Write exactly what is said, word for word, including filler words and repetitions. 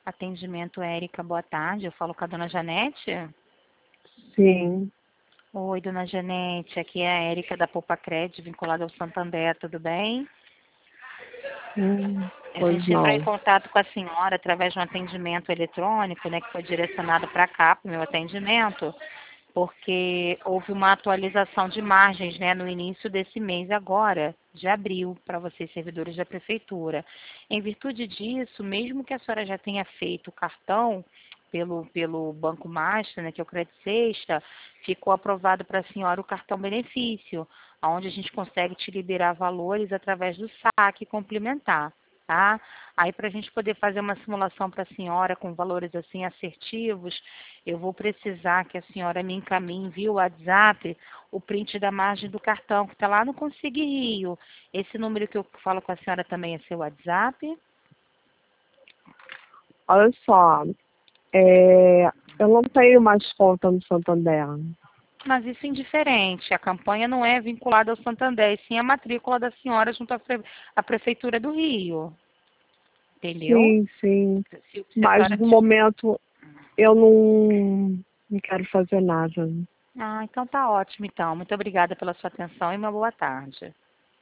Atendimento Érica, boa tarde. Eu falo com a dona Janete? Sim. Oi, dona Janete. Aqui é a Érica da Poupa Crédito, vinculada ao Santander, tudo bem? Hum, A pois gente entrou em não. contato com a senhora através de um atendimento eletrônico, né, que foi direcionado para cá, para o meu atendimento, porque houve uma atualização de margens, né, no início desse mês agora, de abril, para vocês servidores da prefeitura. Em virtude disso, mesmo que a senhora já tenha feito o cartão pelo, pelo Banco Master, né, que é o Crédito Sexta, ficou aprovado para a senhora o cartão benefício, onde a gente consegue te liberar valores através do saque complementar. Tá? Aí, para a gente poder fazer uma simulação para a senhora com valores assim assertivos, eu vou precisar que a senhora me encaminhe via WhatsApp o print da margem do cartão, que está lá no Consigue Rio. Esse número que eu falo com a senhora também é seu WhatsApp? Olha só, é, eu não tenho mais conta no Santander. Mas isso é indiferente. A campanha não é vinculada ao Santander, e sim a matrícula da senhora junto à, pre- à Prefeitura do Rio. Entendeu? Sim, sim. Se, se a Mas senhora no tiver... momento eu não, não quero fazer nada. Ah, então tá ótimo, então. Muito obrigada pela sua atenção e uma boa tarde.